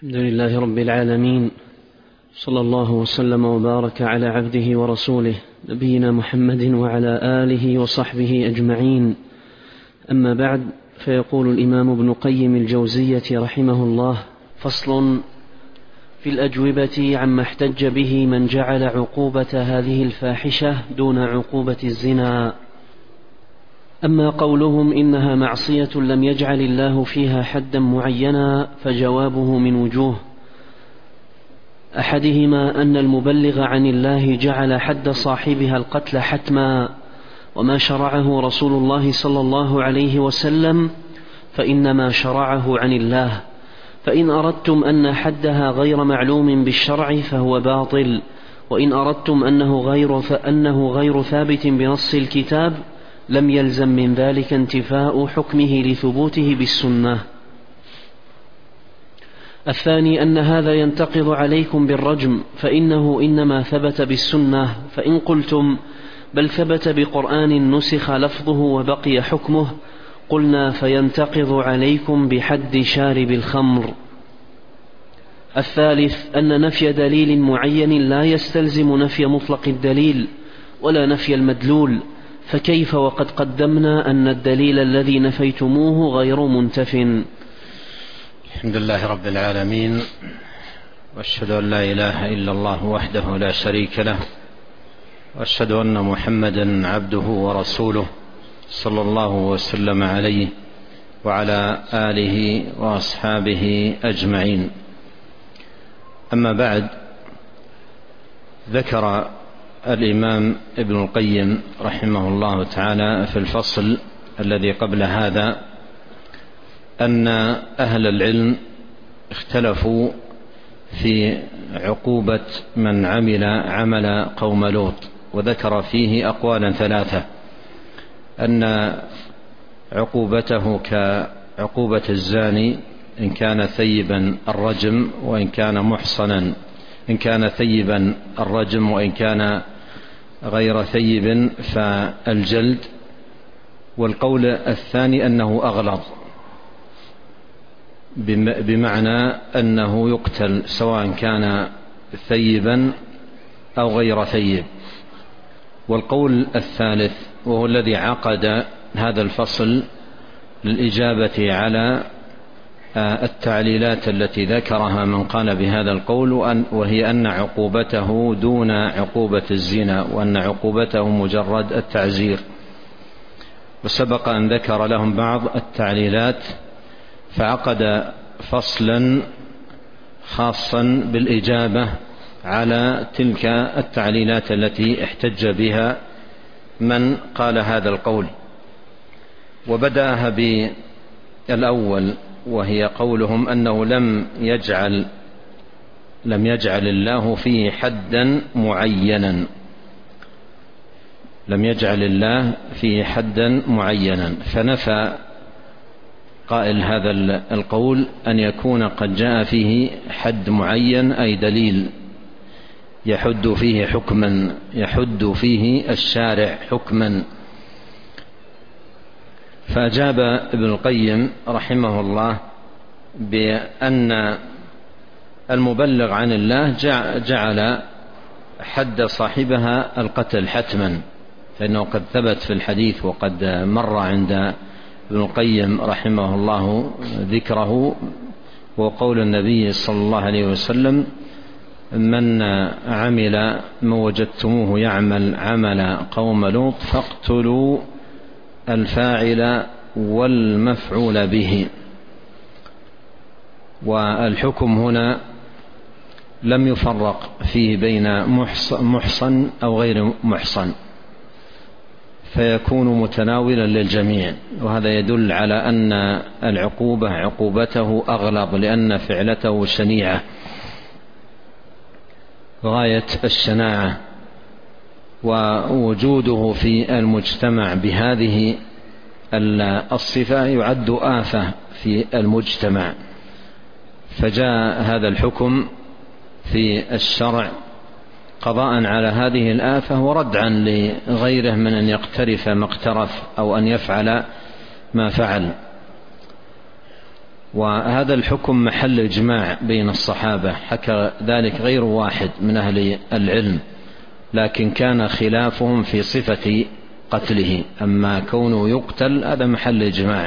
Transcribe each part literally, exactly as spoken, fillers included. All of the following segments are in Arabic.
الحمد لله رب العالمين، صلى الله وسلم وبارك على عبده ورسوله نبينا محمد وعلى آله وصحبه أجمعين. أما بعد، فيقول الإمام ابن قيم الجوزية رحمه الله: فصل في الأجوبة عما احتج به من جعل عقوبة هذه الفاحشة دون عقوبة الزنا. أما قولهم إنها معصية لم يجعل الله فيها حدا معينا فجوابه من وجوه: أحدهما أن المبلغ عن الله جعل حد صاحبها القتل حتما، وما شرعه رسول الله صلى الله عليه وسلم فإنما شرعه عن الله، فإن أردتم أن حدها غير معلوم بالشرع فهو باطل، وإن أردتم أنه غير, فأنه غير ثابت بنص الكتاب لم يلزم من ذلك انتفاء حكمه لثبوته بالسنة. الثاني أن هذا ينتقض عليكم بالرجم، فإنه إنما ثبت بالسنة، فإن قلتم بل ثبت بقرآن نسخ لفظه وبقي حكمه قلنا فينتقض عليكم بحد شارب الخمر. الثالث أن نفي دليل معين لا يستلزم نفي مطلق الدليل ولا نفي المدلول، فكيف وقد قدمنا أن الدليل الذي نفيتموه غير منتف. الحمد لله رب العالمين، وأشهد أن لا إله إلا الله وحده لا شريك له، وأشهد أن محمدا عبده ورسوله صلى الله وسلم عليه وعلى آله وأصحابه أجمعين. أما بعد، ذكر الإمام ابن القيم رحمه الله تعالى في الفصل الذي قبل هذا أن أهل العلم اختلفوا في عقوبة من عمل عمل قوم لوط، وذكر فيه أقوالا ثلاثة: أن عقوبته كعقوبة الزاني إن كان ثيبا الرجم، وإن كان محصنا إن كان ثيبا الرجم، وإن كان غير ثيب فالجلد. والقول الثاني أنه أغلظ، بمعنى أنه يقتل سواء كان ثيبا أو غير ثيب. والقول الثالث وهو الذي عقد هذا الفصل للإجابة على التعليلات التي ذكرها من قال بهذا القول، وهي أن عقوبته دون عقوبة الزنا، وأن عقوبته مجرد التعزير. وسبق أن ذكر لهم بعض التعليلات، فعقد فصلا خاصا بالإجابة على تلك التعليلات التي احتج بها من قال هذا القول. وبدأها بالأول، وهي قولهم أنه لم يجعل لم يجعل الله فيه حدا معينا لم يجعل الله فيه حدا معينا فنفى قائل هذا القول أن يكون قد جاء فيه حد معين، أي دليل يحد فيه حكما يحد فيه الشارع حكما. فأجاب ابن القيم رحمه الله بأن المبلغ عن الله جعل حد صاحبها القتل حتما، فإنه قد ثبت في الحديث وقد مر عند ابن القيم رحمه الله ذكره، وقول النبي صلى الله عليه وسلم: من عمل ما وجدتموه يعمل عمل قوم لوط فاقتلوا الفاعل والمفعول به. والحكم هنا لم يفرق فيه بين محصن أو غير محصن، فيكون متناولا للجميع، وهذا يدل على أن العقوبة عقوبته أغلظ، لأن فعلته شنيعة غاية الشناعة، ووجوده في المجتمع بهذه الصفة يعد آفة في المجتمع. فجاء هذا الحكم في الشرع قضاء على هذه الآفة وردعا لغيره من أن يقترف ما اقترف أو أن يفعل ما فعل. وهذا الحكم محل إجماع بين الصحابة، حكى ذلك غير واحد من أهل العلم، لكن كان خلافهم في صفة قتله، أما كونه يقتل هذا محل إجماع،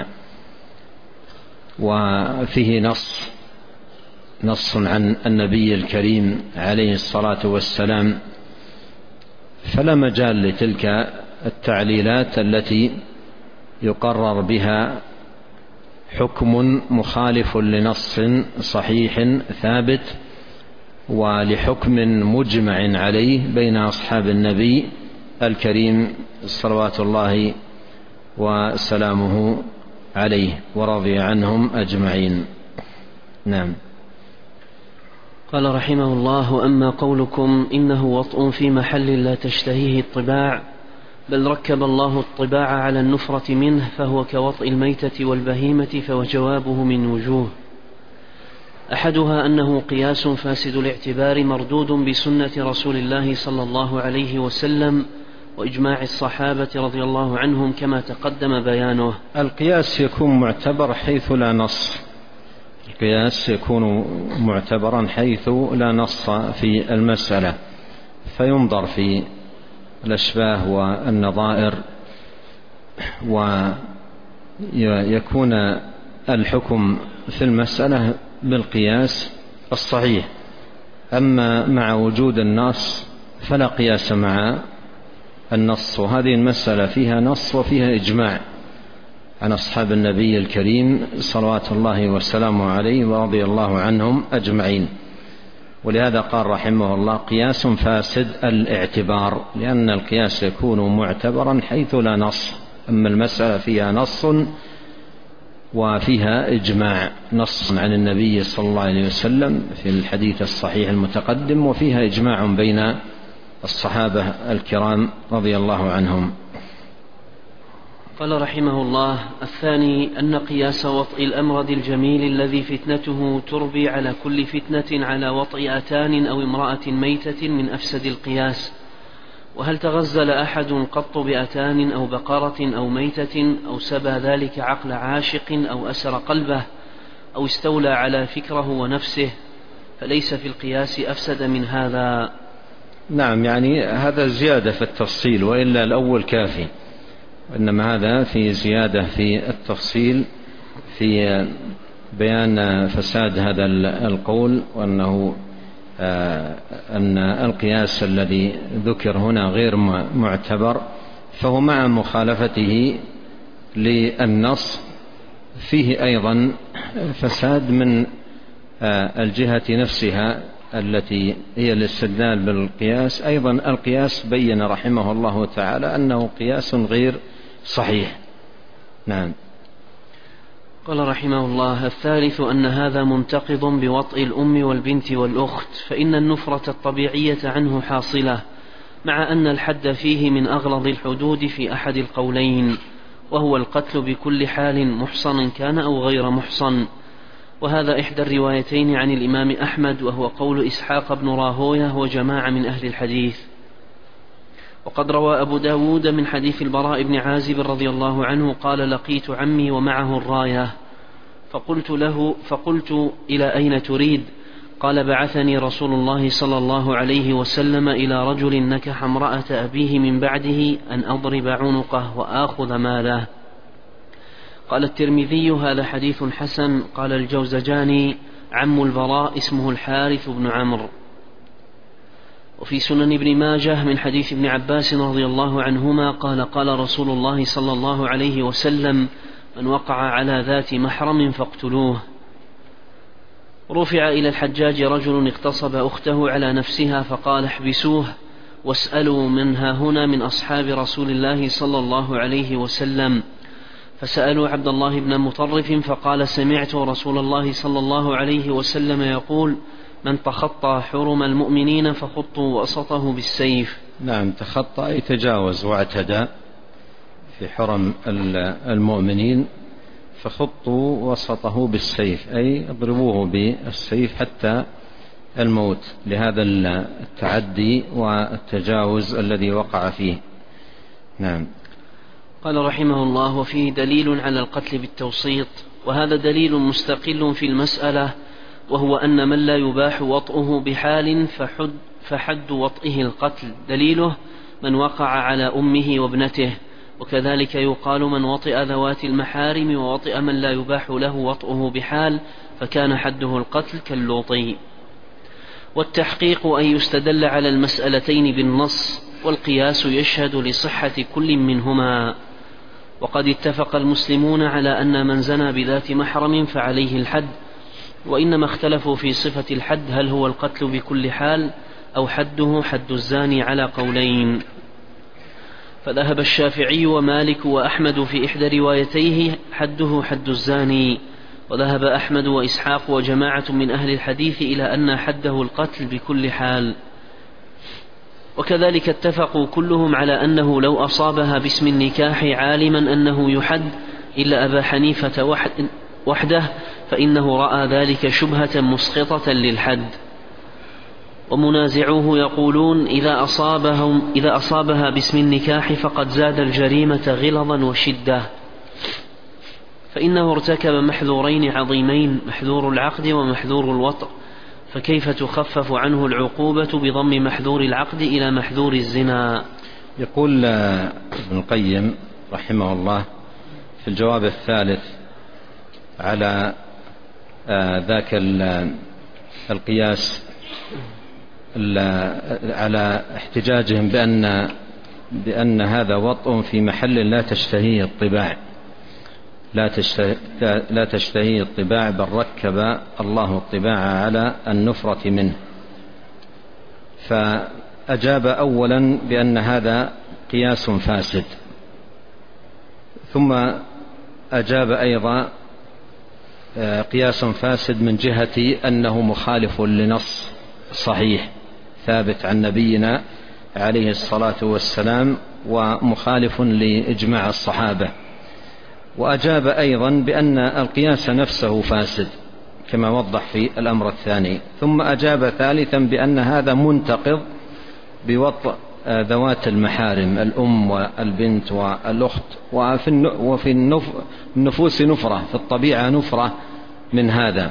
وفيه نص نص عن النبي الكريم عليه الصلاة والسلام، فلا مجال لتلك التعليلات التي يقرر بها حكم مخالف لنص صحيح ثابت ولحكم مجمع عليه بين أصحاب النبي الكريم صلوات الله وسلامه عليه ورضي عنهم أجمعين. نعم. قال رحمه الله: أما قولكم إنه وطء في محل لا تشتهيه الطباع، بل ركب الله الطباع على النفرة منه، فهو كوطء الميتة والبهيمة، فجوابه من وجوه: أحدها أنه قياس فاسد الاعتبار مردود بسنة رسول الله صلى الله عليه وسلم وإجماع الصحابة رضي الله عنهم كما تقدم بيانه. القياس يكون معتبر حيث لا نص، القياس يكون معتبرا حيث لا نص في المسألة، فينظر في الأشباه والنظائر ويكون الحكم في المسألة بالقياس الصحيح. أما مع وجود النص فلا قياس مع النص، وهذه المسألة فيها نص وفيها إجماع عن أصحاب النبي الكريم صلوات الله وسلامه عليه ورضي الله عنهم أجمعين. ولهذا قال رحمه الله: قياس فاسد الاعتبار، لأن القياس يكون معتبرا حيث لا نص، أما المسألة فيها نص وفيها إجماع، نص عن النبي صلى الله عليه وسلم في الحديث الصحيح المتقدم، وفيها إجماع بين الصحابة الكرام رضي الله عنهم. قال رحمه الله: الثاني أن قياس وطء الأمرد الجميل الذي فتنته تربي على كل فتنة على وطء أتان أو امرأة ميتة من أفسد القياس. وهل تغزل أحد قط بأتان أو بقرة أو ميتة أو سبى ذلك عقل عاشق أو أسر قلبه أو استولى على فكره ونفسه، فليس في القياس أفسد من هذا. نعم، يعني هذا زيادة في التفصيل، وإلا الأول كافي، إنما هذا في زيادة في التفصيل في بيان فساد هذا القول، وأنه أن القياس الذي ذكر هنا غير معتبر، فهو مع مخالفته للنص فيه أيضا فساد من الجهة نفسها التي هي الاستدلال بالقياس. أيضا القياس بين رحمه الله تعالى أنه قياس غير صحيح. نعم. قال رحمه الله: الثالث أن هذا منتقض بوطء الأم والبنت والأخت، فإن النفرة الطبيعية عنه حاصلة، مع أن الحد فيه من أغلظ الحدود في أحد القولين، وهو القتل بكل حال محصن كان أو غير محصن، وهذا إحدى الروايتين عن الإمام أحمد، وهو قول إسحاق بن راهويه وجماعة من أهل الحديث. وقد روى أبو داود من حديث البراء بن عازب رضي الله عنه قال: لقيت عمي ومعه الراية، فقلت له فقلت: إلى أين تريد؟ قال: بعثني رسول الله صلى الله عليه وسلم إلى رجل نكح امرأة أبيه من بعده أن أضرب عنقه وآخذ ماله. قال الترمذي: هذا حديث حسن. قال الجوزجاني: عم البراء اسمه الحارث بن عمرو. وفي سنن ابن ماجه من حديث ابن عباس رضي الله عنهما قال: قال رسول الله صلى الله عليه وسلم: من وقع على ذات محرم فاقتلوه. رفع إلى الحجاج رجل اغتصب أخته على نفسها، فقال: احبسوه واسألوا منها هنا من أصحاب رسول الله صلى الله عليه وسلم. فسألوا عبد الله بن مطرف فقال: سمعت رسول الله صلى الله عليه وسلم يقول: من تخطى حرم المؤمنين فخطوا وسطه بالسيف. نعم، تخطى أي تجاوز واعتدى في حرم المؤمنين، فخطوا وسطه بالسيف أي اضربوه بالسيف حتى الموت، لهذا التعدي والتجاوز الذي وقع فيه. نعم. قال رحمه الله: وفيه دليل على القتل بالتوسيط، وهذا دليل مستقل في المسألة، وهو أن من لا يباح وطئه بحال فحد, فحد وطئه القتل. دليله من وقع على أمه وابنته. وكذلك يقال من وطئ ذوات المحارم ووطئ من لا يباح له وطئه بحال فكان حده القتل كاللوطي. والتحقيق أن يستدل على المسألتين بالنص، والقياس يشهد لصحة كل منهما. وقد اتفق المسلمون على أن من زنى بذات محرم فعليه الحد، وإنما اختلفوا في صفة الحد، هل هو القتل بكل حال أو حده حد الزاني، على قولين. فذهب الشافعي ومالك وأحمد في إحدى روايتيه حده حد الزاني، وذهب أحمد وإسحاق وجماعة من أهل الحديث إلى أن حده القتل بكل حال. وكذلك اتفقوا كلهم على أنه لو أصابها باسم النكاح عالما أنه يحد إلا أبا حنيفة وحده فإنه رأى ذلك شبهة مسقطة للحد. ومنازعوه يقولون إذا, أصابهم إذا أصابها باسم النكاح فقد زاد الجريمة غلظا وشدة، فإنه ارتكب محذورين عظيمين، محذور العقد ومحذور الوطء، فكيف تخفف عنه العقوبة بضم محذور العقد إلى محذور الزنا؟ يقول ابن القيم رحمه الله في الجواب الثالث على ذاك القياس على احتجاجهم بأن, بأن هذا وطء في محل لا تشتهيه الطباع، لا تشتهي, لا تشتهي الطباع، بل ركب الله الطباع على النفرة منه. فأجاب أولا بأن هذا قياس فاسد، ثم أجاب أيضا قياس فاسد من جهة أنه مخالف لنص صحيح ثابت عن نبينا عليه الصلاة والسلام ومخالف لإجماع الصحابة. وأجاب أيضا بأن القياس نفسه فاسد كما وضح في الأمر الثاني. ثم أجاب ثالثا بأن هذا منتقض بوطء ذوات المحارم الأم والبنت والأخت، وفي النفوس نفرة، في الطبيعة نفرة من هذا،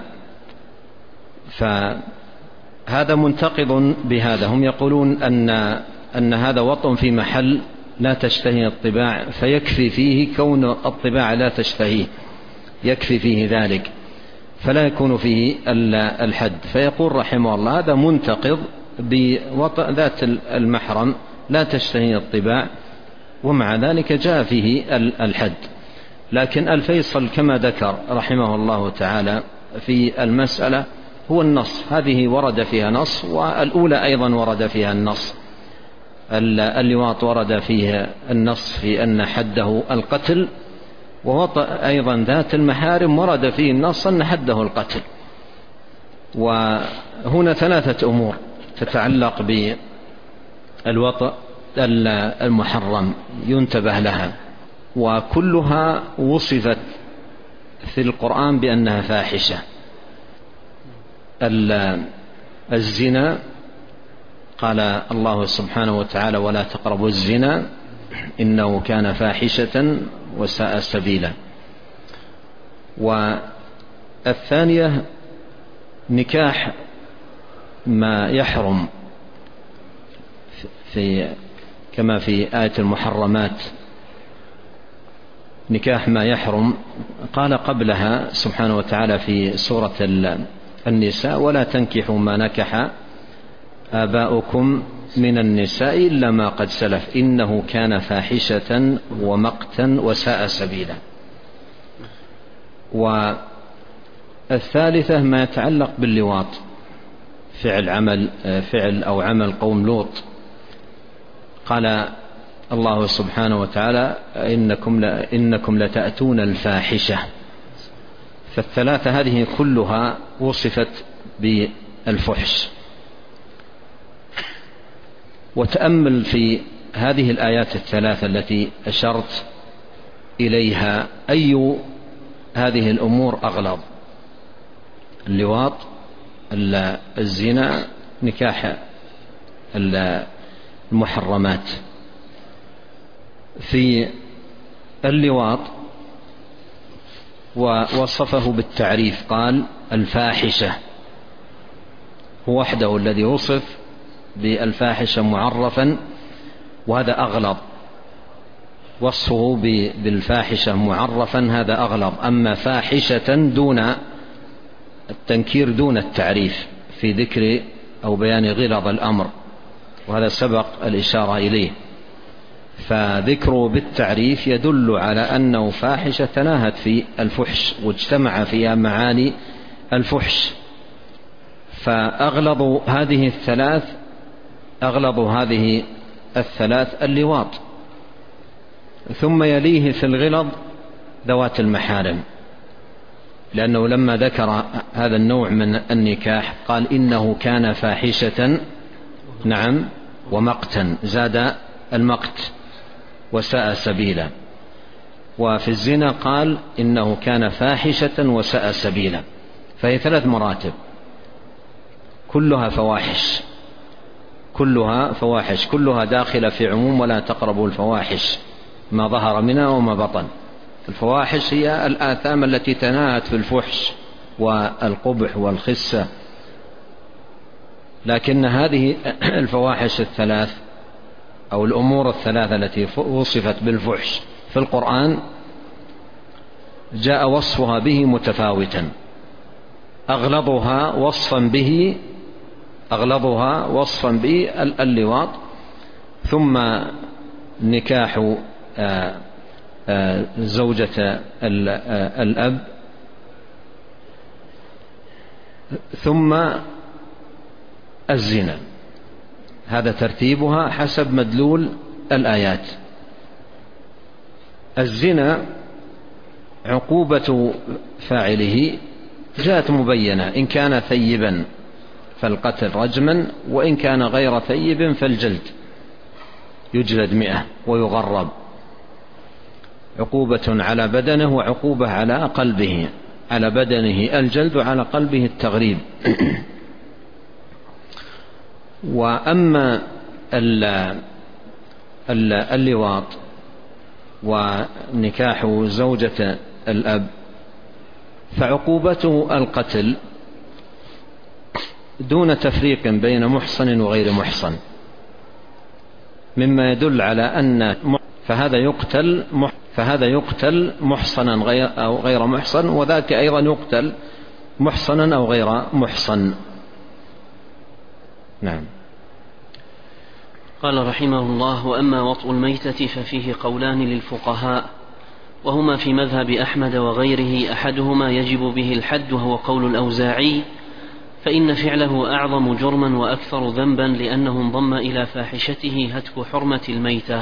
فهذا منتقض بهذا. هم يقولون أن, أن هذا وطء في محل لا تشتهي الطباع، فيكفي فيه كون الطباع لا تشتهيه، يكفي فيه ذلك، فلا يكون فيه الحد. فيقول رحمه الله هذا منتقض بوطء ذات المحرم لا تشتهي الطباع، ومع ذلك جاء فيه الحد. لكن الفيصل كما ذكر رحمه الله تعالى في المسألة هو النص، هذه ورد فيها نص، والأولى أيضا ورد فيها النص. اللواط ورد فيه النص في أن حده القتل، ووطأ أيضا ذات المحارم ورد فيه النص أن حده القتل. وهنا ثلاثة أمور تتعلق بالوطأ المحرم ينتبه لها، وكلها وصفت في القرآن بأنها فاحشة. الزنا قال الله سبحانه وتعالى ولا تقربوا الزنا إنه كان فاحشة وساء سبيلا. والثانية نكاح ما يحرم في كما في آية المحرمات، نكاح ما يحرم قال قبلها سبحانه وتعالى في سورة النساء ولا تنكحوا ما نكح آباؤكم من النساء إلا ما قد سلف إنه كان فاحشة ومقتا وساء سبيلا. والثالثة ما يتعلق باللواط، فعل عمل فعل أو عمل قوم لوط، قال الله سبحانه وتعالى إنكم, إنكم لتأتون الفاحشة. فالثلاثة هذه كلها وصفت بالفحش. وتأمل في هذه الآيات الثلاثة التي أشرت إليها أي هذه الأمور أغلظ؟ اللواط، الزنا، نكاح المحرمات. في اللواط ووصفه بالتعريف قال الفاحشة، هو وحده الذي وصف بالفاحشة معرفا، وهذا أغلظ، وصفه بالفاحشة معرفا هذا أغلظ. أما فاحشة دون التنكير دون التعريف في ذكر أو بيان غلظ الأمر، وهذا سبق الإشارة إليه. فذكره بالتعريف يدل على أنه فاحشة تناهت في الفحش واجتمع فيها معاني الفحش. فأغلظ هذه الثلاث أغلظ هذه الثلاث اللواط، ثم يليه في الغلظ ذوات المحارم، لأنه لما ذكر هذا النوع من النكاح قال إنه كان فاحشة نعم ومقتا، زاد المقت وساء سبيلا. وفي الزنا قال إنه كان فاحشة وساء سبيلا. فهي ثلاث مراتب كلها فواحش، كلها فواحش، كلها داخلة في عموم ولا تقربوا الفواحش ما ظهر منها وما بطن. الفواحش هي الآثام التي تناهت في الفحش والقبح والخسة، لكن هذه الفواحش الثلاث أو الأمور الثلاثة التي وصفت بالفحش في القرآن جاء وصفها به متفاوتا، أغلظها وصفا به أغلظها وصفا به اللواط، ثم نكاح زوجة الأب، ثم الزنا. هذا ترتيبها حسب مدلول الآيات. الزنا عقوبة فاعله جاءت مبينة، إن كان ثيبا فالقتل رجما، وإن كان غير ثيب فالجلد، يجلد مئة ويغرب، عقوبة على بدنه وعقوبة على قلبه، على بدنه الجلد وعلى قلبه التغريب. وأما اللواط ونكاح زوجة الأب فعقوبته القتل دون تفريق بين محصن وغير محصن، مما يدل على أن فهذا يقتل فهذا يقتل محصنا غير أو غير محصن، وذاك أيضا يقتل محصنا أو غير محصن. نعم. قال رحمه الله: وأما وطء الميتة ففيه قولان للفقهاء، وهما في مذهب أحمد وغيره، أحدهما يجب به الحد وهو قول الأوزاعي، فإن فعله أعظم جرما وأكثر ذنبا لأنه انضم إلى فاحشته هتك حرمة الميتة.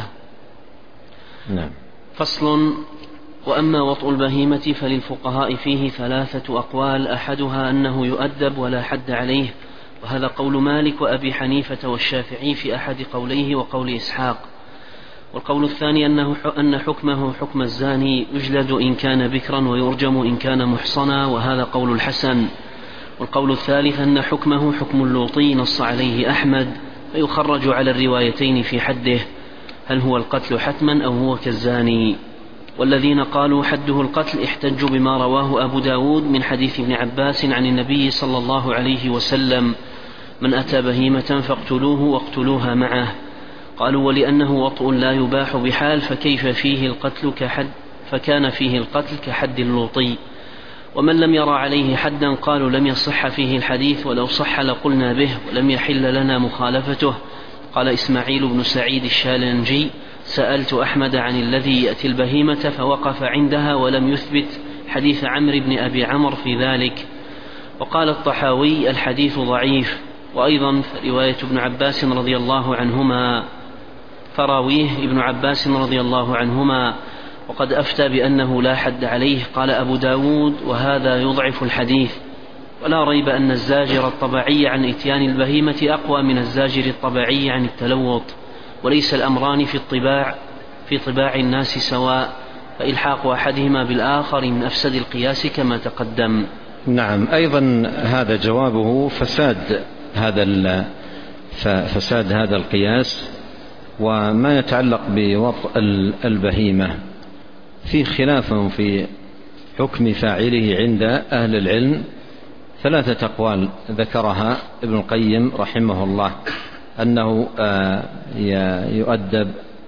نعم. فصل: وأما وطء البهيمة فللفقهاء فيه ثلاثة أقوال، أحدها أنه يؤدب ولا حد عليه، وهذا قول مالك وأبي حنيفة والشافعي في أحد قوليه وقول إسحاق. والقول الثاني أنه أن حكمه حكم الزاني، يجلد إن كان بكرا ويرجم إن كان محصنا، وهذا قول الحسن. والقول الثالث أن حكمه حكم اللوطي، نص عليه أحمد، فيخرج على الروايتين في حده، هل هو القتل حتما أو هو كالزاني. والذين قالوا حده القتل احتجوا بما رواه أبو داود من حديث ابن عباس عن النبي صلى الله عليه وسلم: من أتى بهيمة فاقتلوه واقتلوها معه. قالوا: ولأنه وطء لا يباح بحال فكيف فيه القتل كحد فكان فيه القتل كحد اللوطي. ومن لم يرى عليه حدا قالوا لم يصح فيه الحديث، ولو صح لقلنا به ولم يحل لنا مخالفته. قال إسماعيل بن سعيد الشالنجي: سألت أحمد عن الذي يأتي البهيمة فوقف عندها ولم يثبت حديث عمرو بن أبي عمرو في ذلك. وقال الطحاوي: الحديث ضعيف. وأيضا رواية ابن عباس رضي الله عنهما فراويه ابن عباس رضي الله عنهما، وقد أفتى بأنه لا حد عليه. قال أبو داود: وهذا يضعف الحديث. ولا ريب أن الزاجر الطبيعي عن إتيان البهيمة أقوى من الزاجر الطبيعي عن التلوط، وليس الأمران في الطباع في طباع الناس سواء، فإلحاق أحدهما بالآخر من أفسد القياس كما تقدم. نعم. أيضا هذا جوابه فساد هذا فساد هذا القياس. وما يتعلق بوطء البهيمة في خلاف في حكم فاعله عند أهل العلم ثلاثة أقوال ذكرها ابن القيم رحمه الله: أنه يؤدب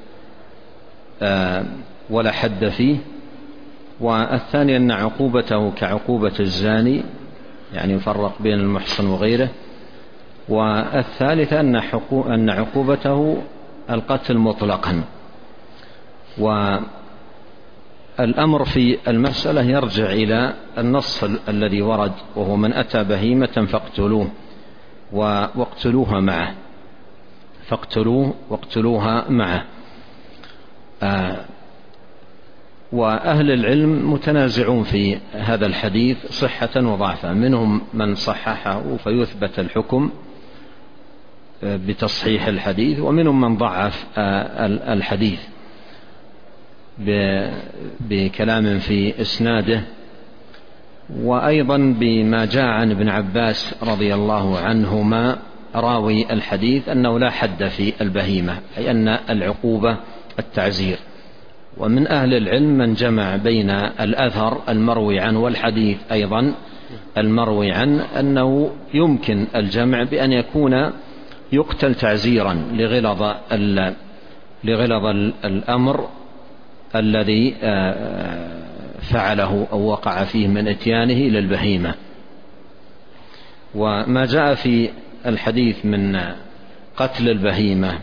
ولا حد فيه، والثاني أن عقوبته كعقوبة الزاني، يعني يفرق بين المحصن وغيره، والثالث أن عقوبته القتل مطلقا. والأمر في المسألة يرجع إلى النص الذي ورد، وهو: من أتى بهيمة فاقتلوه واقتلوها معه، فاقتلوه واقتلوها معه. آه وأهل العلم متنازعون في هذا الحديث صحة وضعفا، منهم من صححه فيثبت الحكم بتصحيح الحديث، ومنهم من ضعف الحديث بكلام في إسناده، وأيضا بما جاء عن ابن عباس رضي الله عنهما راوي الحديث أنه لا حد في البهيمة، أي أن العقوبة التعزير. ومن أهل العلم من جمع بين الأثر المروي عنه والحديث أيضا المروي عنه، أنه يمكن الجمع بأن يكون يقتل تعزيرا لغلظ لغلظ الأمر الذي فعله أو وقع فيه من إتيانه إلى البهيمة. وما جاء في الحديث من قتل البهيمة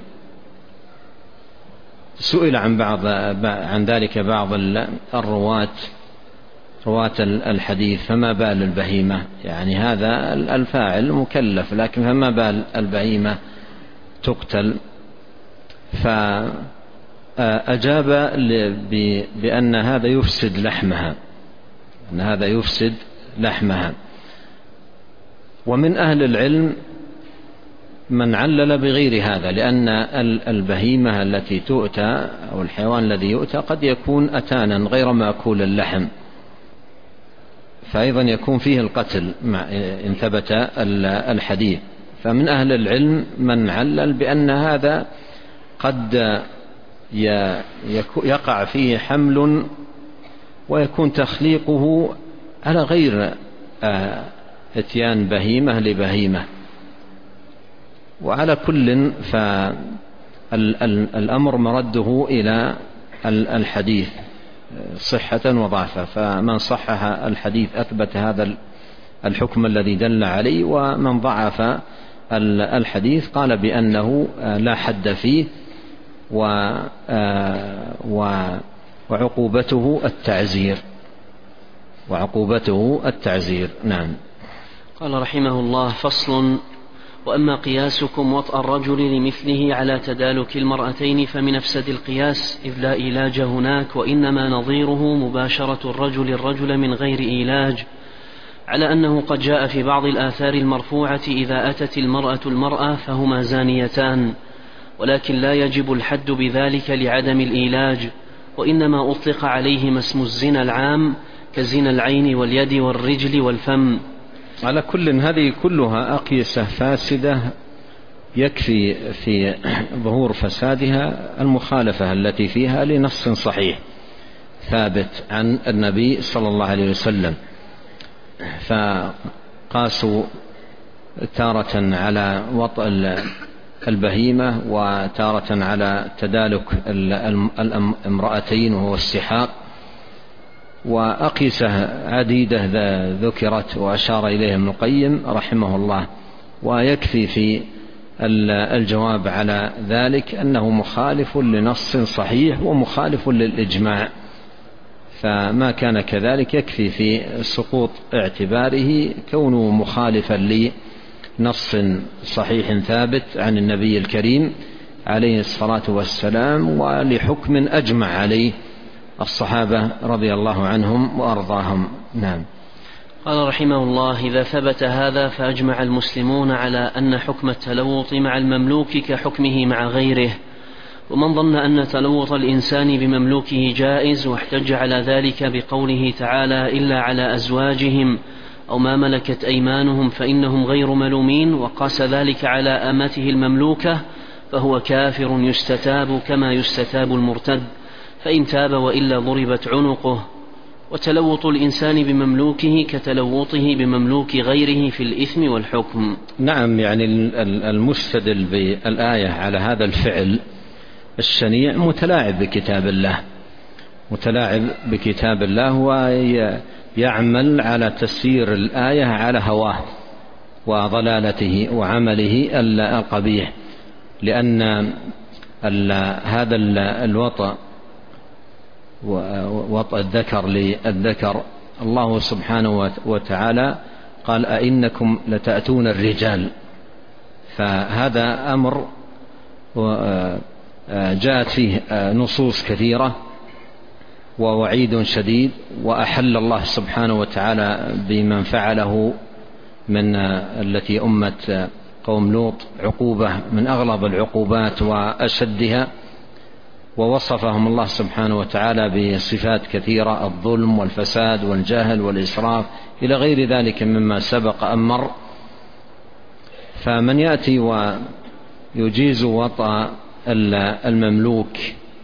سئل عن بعض عن ذلك بعض الرواة رواة الحديث: فما بال البهيمة؟ يعني هذا الفاعل مكلف، لكن فما بال البهيمة تقتل؟ فأجاب بأن هذا يفسد لحمها، أن هذا يفسد لحمها. ومن أهل العلم من علل بغير هذا، لأن البهيمة التي تؤتى أو الحيوان الذي يؤتى قد يكون أتانا غير مأكول اللحم، فأيضا يكون فيه القتل إن ثبت الحديث. فمن أهل العلم من علل بأن هذا قد يقع فيه حمل ويكون تخليقه على غير اتيان بهيمة لبهيمة. وعلى كل فالأمر مرده إلى الحديث صحة وضعفا، فمن صحح الحديث أثبت هذا الحكم الذي دل عليه، ومن ضعف الحديث قال بأنه لا حد فيه وعقوبته التعزير وعقوبته التعزير. نعم. قال رحمه الله: فصل: وأما قياسكم وطأ الرجل لمثله على تدالك المرأتين فمن أفسد القياس، إذ لا إيلاج هناك، وإنما نظيره مباشرة الرجل الرجل من غير إيلاج، على أنه قد جاء في بعض الآثار المرفوعة: إذا أتت المرأة المرأة فهما زانيتان، ولكن لا يجب الحد بذلك لعدم الإيلاج، وإنما أطلق عليهما اسم الزنا العام كزنا العين واليد والرجل والفم. على كل هذه كلها أقيسة فاسدة، يكفي في ظهور فسادها المخالفة التي فيها لنص صحيح ثابت عن النبي صلى الله عليه وسلم. فقاسوا تارة على وطأ البهيمة، وتارة على تدالك الامرأتين وهو السحاق، وأقيسة عديدة ذكرت وأشار إليها ابن القيم رحمه الله. ويكفي في الجواب على ذلك أنه مخالف لنص صحيح ومخالف للإجماع، فما كان كذلك يكفي في سقوط اعتباره كونه مخالفا لنص صحيح ثابت عن النبي الكريم عليه الصلاة والسلام، ولحكم أجمع عليه الصحابة رضي الله عنهم وأرضاهم. نعم. قال رحمه الله: إذا ثبت هذا فأجمع المسلمون على أن حكم التلوط مع المملوك كحكمه مع غيره. ومن ظن أن تلوط الإنسان بمملوكه جائز واحتج على ذلك بقوله تعالى: إلا على أزواجهم أو ما ملكت أيمانهم فإنهم غير ملومين، وقاس ذلك على أمته المملوكة، فهو كافر يستتاب كما يستتاب المرتد، فإن تاب وإلا ضربت عنقه. وتلوط الإنسان بمملوكه كتلوطه بمملوك غيره في الإثم والحكم. نعم، يعني المستدل بالآية على هذا الفعل الشنيع متلاعب بكتاب الله، متلاعب بكتاب الله ويعمل على تسيير الآية على هواه وضلالته وعمله القبيح، لأن هذا الوطأ وطأ الذكر للذكر الله سبحانه وتعالى قال أئنكم لتأتون الرجال، فهذا أمر جاءت فيه نصوص كثيرة ووعيد شديد، وأحل الله سبحانه وتعالى بمن فعله من التي أمة قوم لوط عقوبة من أغلظ العقوبات وأشدها، ووصفهم الله سبحانه وتعالى بصفات كثيرة: الظلم والفساد والجهل والإسراف إلى غير ذلك مما سبق أمر. فمن يأتي ويجيز وطأ المملوك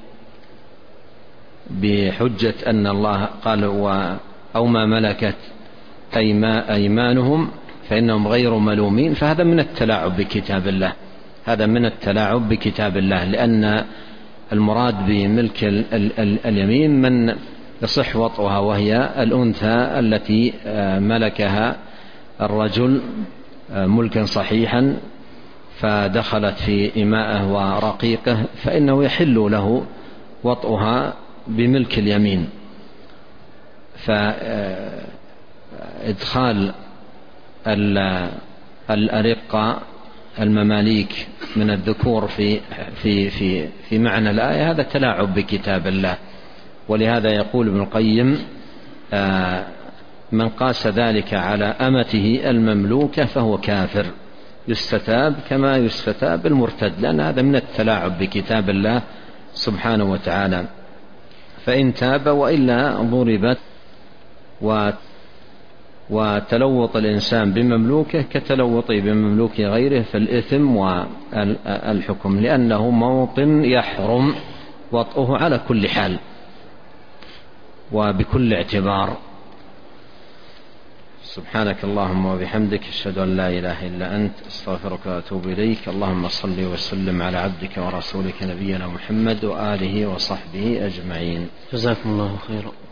بحجة أن الله قال أو ما ملكت أيمانهم فإنهم غير ملومين، فهذا من التلاعب بكتاب الله، هذا من التلاعب بكتاب الله، لأن المراد بملك اليمين من يصح وطئها، وهي الأنثى التي ملكها الرجل ملكا صحيحا فدخلت في إمائه ورقيقه، فإنه يحل له وطئها بملك اليمين. فإدخال الأرقة المماليك من الذكور في في في في معنى الآية هذا تلاعب بكتاب الله. ولهذا يقول ابن القيم: من قاس ذلك على أمته المملوكة فهو كافر، يستتاب كما يستتاب المرتد، لأن هذا من التلاعب بكتاب الله سبحانه وتعالى. فإن تاب وإلا ضربت. وتلوط الإنسان بمملوكه كتلوطه بمملوك غيره في الإثم والحكم، لأنه موطن يحرم وطئه على كل حال وبكل اعتبار. سبحانك اللهم وبحمدك، أشهد أن لا إله إلا أنت، أستغفرك وأتوب إليك. اللهم صل وسلم على عبدك ورسولك نبينا محمد وآله وصحبه أجمعين. جزاكم الله خيرا.